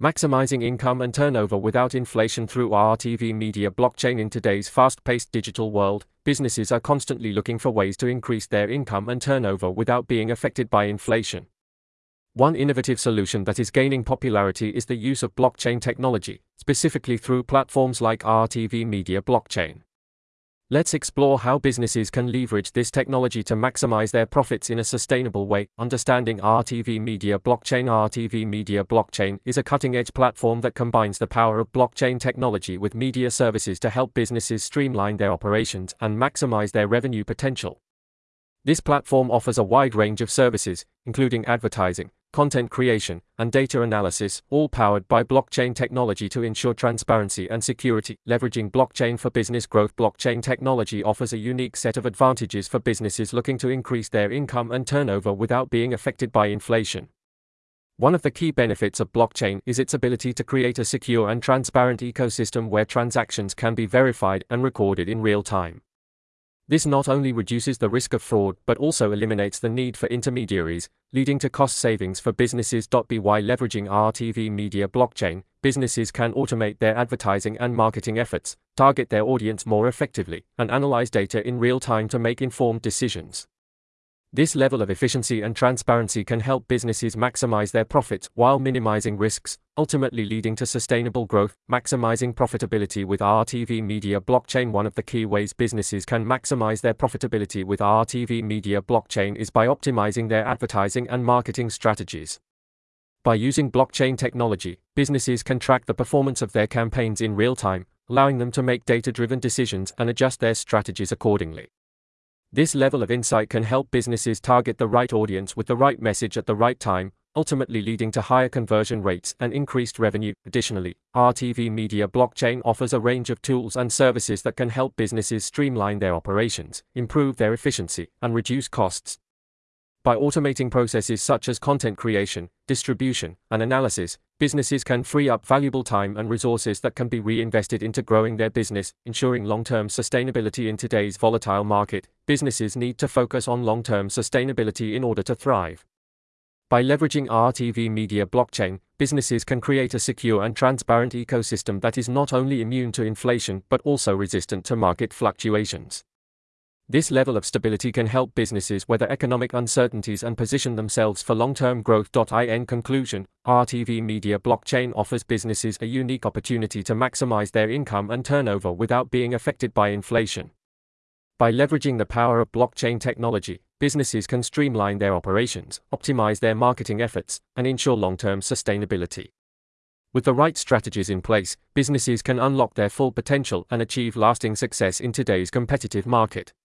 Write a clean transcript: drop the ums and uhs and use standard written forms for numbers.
Maximizing income and turnover without inflation through RTV Media Blockchain. In today's fast-paced digital world, businesses are constantly looking for ways to increase their income and turnover without being affected by inflation. One innovative solution that is gaining popularity is the use of blockchain technology, specifically through platforms like RTV Media Blockchain. Let's explore how businesses can leverage this technology to maximize their profits in a sustainable way. Understanding RTV Media Blockchain. RTV Media Blockchain is a cutting-edge platform that combines the power of blockchain technology with media services to help businesses streamline their operations and maximize their revenue potential. This platform offers a wide range of services, including advertising, content creation, and data analysis, all powered by blockchain technology to ensure transparency and security. Leveraging blockchain for business growth. Blockchain technology offers a unique set of advantages for businesses looking to increase their income and turnover without being affected by inflation. One of the key benefits of blockchain is its ability to create a secure and transparent ecosystem where transactions can be verified and recorded in real time. This not only reduces the risk of fraud but also eliminates the need for intermediaries, leading to cost savings for businesses. By leveraging RTV Media Blockchain, businesses can automate their advertising and marketing efforts, target their audience more effectively, and analyze data in real time to make informed decisions. This level of efficiency and transparency can help businesses maximize their profits while minimizing risks, ultimately leading to sustainable growth. Maximizing profitability with RTV Media Blockchain. One of the key ways businesses can maximize their profitability with RTV Media Blockchain is by optimizing their advertising and marketing strategies. By using blockchain technology, businesses can track the performance of their campaigns in real time, allowing them to make data-driven decisions and adjust their strategies accordingly. This level of insight can help businesses target the right audience with the right message at the right time, ultimately leading to higher conversion rates and increased revenue. Additionally, RTV Media Blockchain offers a range of tools and services that can help businesses streamline their operations, improve their efficiency, and reduce costs. By automating processes such as content creation, distribution, and analysis, businesses can free up valuable time and resources that can be reinvested into growing their business, ensuring long-term sustainability. In today's volatile market, businesses need to focus on long-term sustainability in order to thrive. By leveraging RTV Media Blockchain, businesses can create a secure and transparent ecosystem that is not only immune to inflation but also resistant to market fluctuations. This level of stability can help businesses weather economic uncertainties and position themselves for long-term growth. In conclusion, RTV Media Blockchain offers businesses a unique opportunity to maximize their income and turnover without being affected by inflation. By leveraging the power of blockchain technology, businesses can streamline their operations, optimize their marketing efforts, and ensure long-term sustainability. With the right strategies in place, businesses can unlock their full potential and achieve lasting success in today's competitive market.